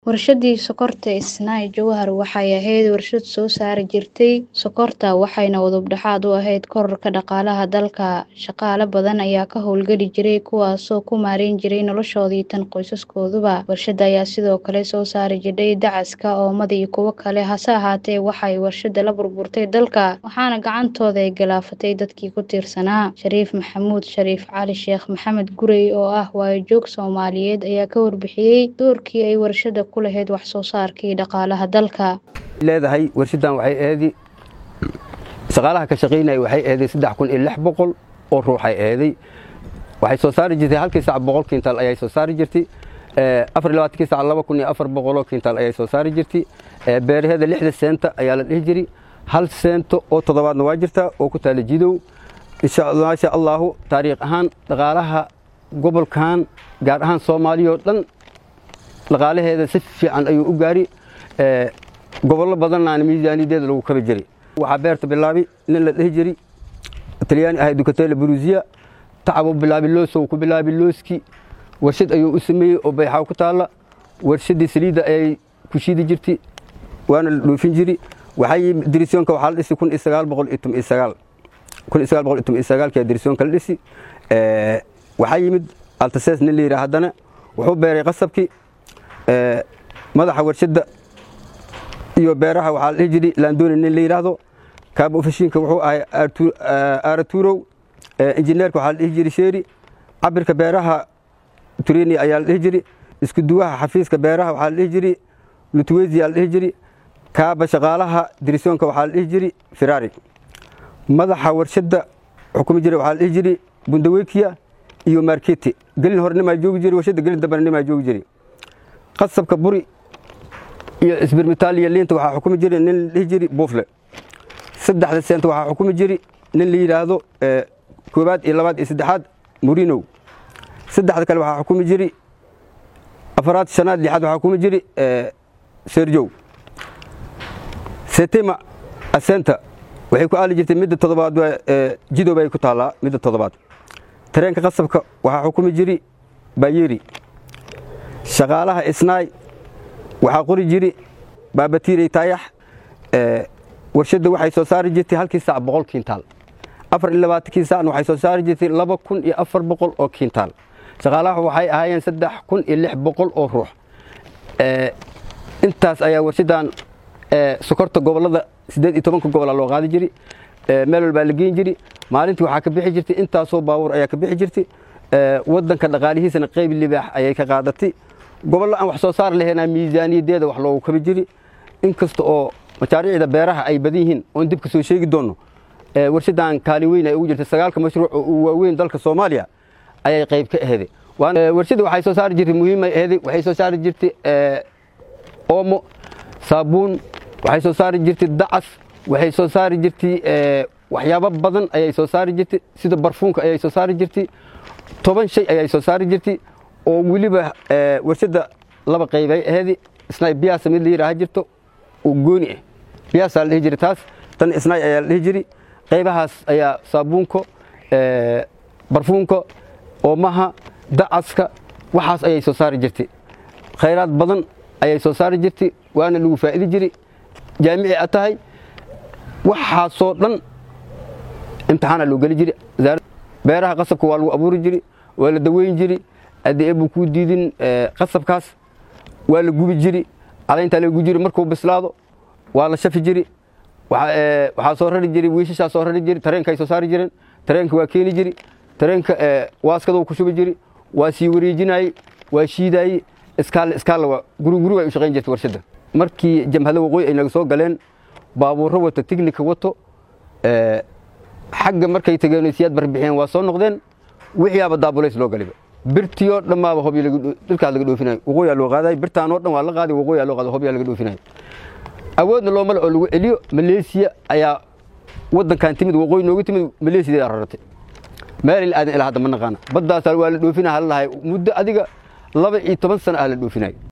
Warshadii sokorta Isnaa Jawhar waxay ahayd warshad soo saari jirtay sokorta waxayna udub dhexaad u ahayd kororka dhaqaalaha dalka. Shaqaale badan ayaa ka howlgali jiray kuwaasoo ku maareyn jiray noloshoodii tan qoysaskooduba. Warshadda ayaa sidoo kale soo saari jirtay dacaska, oomada iyo kuwo kale. Hase ahaatee waxay warshadda la burburtay dalka waxaana gacantooda ay galaafatay dadkii ku tiirsanaa. Shariif Maxamuud Shariif Cali Sheekh Maxamed Gurey oo ah waayajoog Soomaaliyeed ayaa ka warbixiyay doorkii ay warshadda ku lahayd wax soo saarkii dhaqaalaha dalka. leedahay warshadan waxay ahayd shaqaalaha ka shaqeynay waxay ahayd 3600 oo ruux ay ahayd waxay soo saari jirtay halkii saac 100 kintal ayay soo saari jirtay 24 saac 2400 kintal ayay soo saari jirtay beeraheeda 6 senta ayaa la dhihi jiray hal sento oo toddobaadna waa jirta oo ku taala jidow insha Allah taariikh ahaan dhaqaalaha gobolkan gaar ahaan Soomaaliya oo dhan dhaqaalaheeda si fiican ayuu u gaari gobollo badan aan miisaaniyadeeda lagu kaba jiray waxa beerta bilaabi nin la dhihi jiray Talyaani ah Ducatella Bruzia tacabo bilaabi looso ku bilaabi looski warshad ayuu u sameeyay oo bayxa ku taala warshadii saliida ay ku shiidi jirtay waana la dhoofin jiray waxay dirisoonka waxa la dhisay 1919 ka dirisoonka la dhisay waxa yimid altasees nin la yiraahdo wuxuu beeray qasabkii madaxa warshadda iyo beeraha waxa la jiri Landoni nin la yiraahdo kaabo fashiinka wuxuu ahay Arturo injineerka waxa la jiri Sheeri cabirka beeraha Turini ayaa la jiri isku duwaha xafiiska beeraha waxa la jiri Lutwezi la jiri kaaba shaqaalaha dirisoonka waxa la jiri Ferrari madaxa warshadda xukumi jiray waxa la jiri Bundaweekiya iyo marketi galin hornimo joogi jiray warshadda galin dabarnimo joogi jiray qasabka buri iyo isbirmitaaliya leenta waxa xukumi jiray nin la jiri Buufle 3 sent waxa xukumi jiray nin la yiraahdo koobaad iyo labaad iyo saddexaad Murino 3 kale waxa xukumi jiray afraad shanaad lixaad waxa xukumi jiray Sergio Setema asenta waxay ku aali jirtay midda toddobaad jidow bay ku taalaa midda toddobaad tareenka qasabka waxa xukumi jiray Bayeri shaqaalaha Isnaay waxa qori jiray Baabatiiray Taayax warshadda waxay soo saari jirtay halkii saac 100 kintal 24 saac waxay soo saari jirtay 2400 oo kintal shaqaalaha waxay ahaayeen 3600 oo ruux intaas ayaa warshadan sokorta gobolada 18 gobol loo qaadi jiray meel walba la geyn jiray maalintii waxa ka bixi jirtay intaas oo baawur ayaa ka bixi jirtay wadanka dhaqaalihiisana qayb libaax ayay ka qaadatay gobollo aan wax soo saar lahayn miisaaniyadeeda wax loogu kaba jiray inkasta oo mashaariicda beeraha ay badan yihiin oo dib ka soo sheegi doono warshadan kaali weyn ay ugu jirtay 9 mashruuc oo waaweyn dalka Soomaaliya ayay qayb ka ahayd warshadu waxay soo saari jirtay muhiim ay ahayd waxay soo saari jirtay oomo saabuun waxay soo saari jirtay dacas waxay soo saari jirtay waxyaabo badan ayay soo saari jirtay sida barfuunka ayay soo saari jirtay 10 shay ayay soo saari jirtay oo waliba warshada laba qayb ay ahayd Isnaay biyaas mid la yiraahdo jirto oo gooni ah biyaas la jiray taas tan Isnaay ayaa la jiray qaybahaas ayaa saabuunko barfuunko oomaha dacaska waxaas ayay soo saari jirtay khayraad badan ayay soo saari jirtay waana lagu faa'iidi jiray jaamici atahay waxaasoo dhan imtixaan loo gali jiray beeraha qasabka waa lagu abuuri jiray waa la daweyn jiray adeebu ku diidin qasabkaas waa la gubi jiray caleenta la gubi jiray markuu bislaado waa la shafi jiray waxa soo rari jiray wiishisha soo rari jiray tareenka ay soo saari jireen tareenka waa keeni jiray tareenka waaskada ku shubi jiray waa sii wareejinay waa shiiday iskaal waa guru ay u shaqeyn jirtay warshada markii jamhada waqooyi ay naga soo galeen baabuur wata tiknika wato xagga markay tageen siyaad barbixeen waa soo noqdeen wixii aba daabuleys loo galay birtiyo dhamaaba hobi dalka laga dhoofinay waqooyi loo qaaday birtaan oo dhan waa la qaaday waqooyi loo qaaday hobi laga dhoofinay awoodna loo mal oo lagu celiyo Malaysia ayaa wadankan timid waqooyi noogu timid Malaysia ay rartay meel aadan ilaa hadda ma naqaan baddaas waa la dhoofinay hal lahay muddo adiga 12 sano la dhoofinay